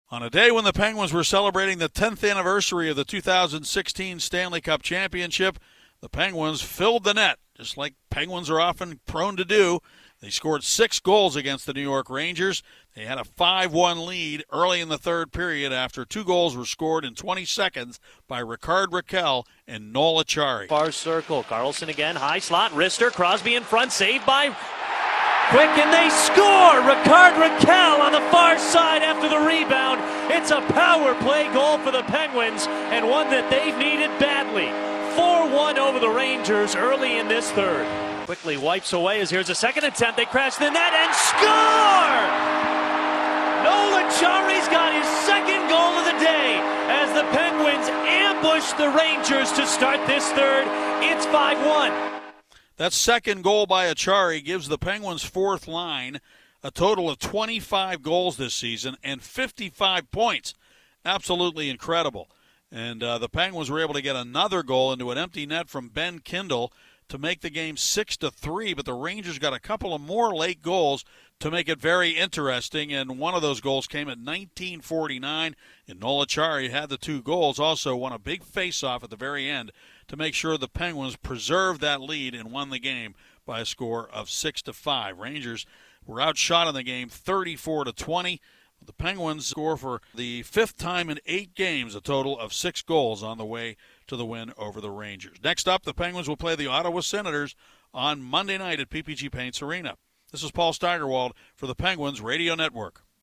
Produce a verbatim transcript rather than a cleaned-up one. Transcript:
On a day when the Penguins were celebrating the tenth anniversary of the two thousand sixteen Stanley Cup Championship, the Penguins filled the net, just like Penguins are often prone to do. They scored six goals against the New York Rangers. They had a five one lead early in the third period after two goals were scored in twenty seconds by Rickard Rakell and Noel Acciari. Far circle, Carlson again, high slot, wrister, Crosby in front, saved by Quick, and they score! Rickard Rakell on the far side after the rebound. It's a power play goal for the Penguins, and one that they've needed badly. four one over the Rangers early in this third. Quickly wipes away as here's a second attempt. They crash the net and score! Noel Acciari's got his second goal of the day as the Penguins ambush the Rangers to start this third. It's five one. That second goal by Acciari gives the Penguins' fourth line a total of twenty-five goals this season and fifty-five points. Absolutely incredible. And uh, the Penguins were able to get another goal into an empty net from Ben Kindle to make the game six to three, but the Rangers got a couple of more late goals to make it very interesting, and one of those goals came at nineteen forty-nine, and Noel Acciari had the two goals, also won a big face-off at the very end to make sure the Penguins preserved that lead and won the game by a score of six to five. Rangers were outshot in the game thirty-four to twenty. The Penguins score for the fifth time in eight games, a total of six goals on the way to the win over the Rangers. Next up, the Penguins will play the Ottawa Senators on Monday night at P P G Paints Arena. This is Paul Steigerwald for the Penguins Radio Network.